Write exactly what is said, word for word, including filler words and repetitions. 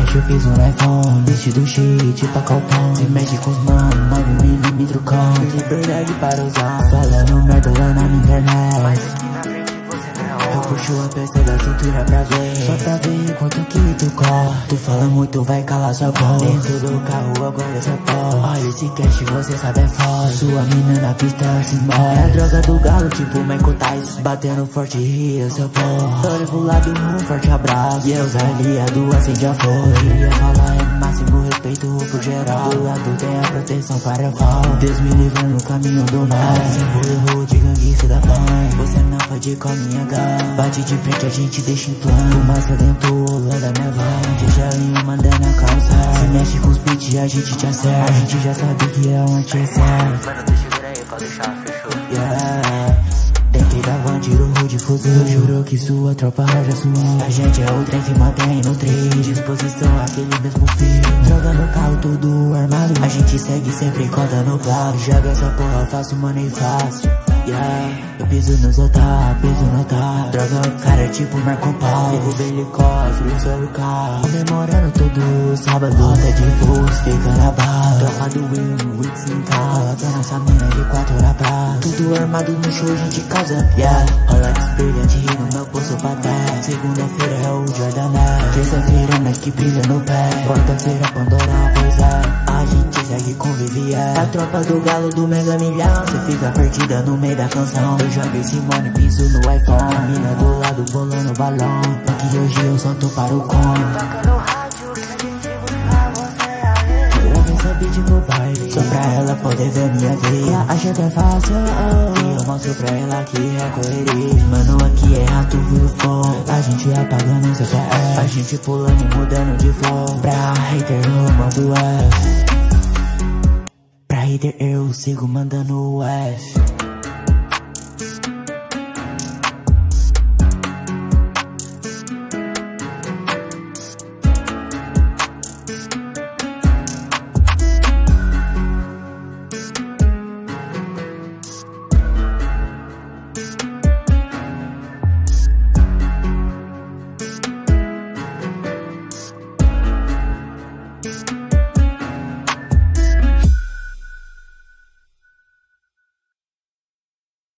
mexe o piso no iPhone, vestido shit pra calpão. Se mexe com os mano, nove milímetros com liberdade para usar. Falando merda lá na minha internet, mas aqui na frente você não. Eu puxo a peça da cintura pra ver, só pra ver quanto que tu corre. Tu fala muito, vai calar sua boca. Dentro do carro agora essa porra. Olha esse cash, você sabe é foda. Sua mina na pista se morre. É a droga do galo, tipo Michael Tyson. Batendo forte, ria seu porra. Olha pro lado, um forte abraço. E eu aliado, acende a flor. Ia falar é máximo respeito por geral. Do lado tem a proteção para falar. Deus me livra no caminho do mal. Símbolo de ganguista da mãe. Você não pode com a minha gana. Bate de frente, a gente deixa em plano. Fumaça dentro lá da minha van. Deixa a linha mandando a calça. Se mexe com os beats, a gente te acerta. A gente já sabe que é um anti-certo. Mano, deixa eu ver aí, pode deixar, fechou. Yeah. Dentro da van, tiro de fuzil. Jurou que sua tropa já suou. A gente é o trem que mantém no trem. Disposição, aquele mesmo fio. Joga no carro tudo armado. A gente segue sempre conta no plano. Joga essa porra, faço money fácil. Yeah, eu piso nos otários, piso no otário. Droga o cara é tipo Marco Paulo. Derruba helicóptero, sobre o carro. Comemorando todo sábado. Rota de força, fica na bala. Tropa do Will, Wix em casa. Tá nossa mina de quatro na praia. Tudo armado no show, gente casa. Yeah, Rolex brilhante no meu pulso pra terra. Segunda-feira é o Jordan Air. Terça-feira Nike brilha no pé. Quarta-feira Pandora, pois é. A gente segue convive, é a tropa do galo do Mega Milhão. Cê fica perdida no meio da canção. Eu jogo esse money, piso no iPhone. A mina do lado bolando balão. Porque hoje eu só tô para o com. Toca no rádio, que a gente busca você ali. Gravei essa beat no baile, só pra ela poder ver minha veia. Acha que é fácil, oh. E eu mostro pra ela que é correria. Mano, aqui é rato, viu fogo. A gente apagando seu pé. A gente pulando e mudando de flow. Pra hater eu mando F. Pra hater eu sigo mandando F.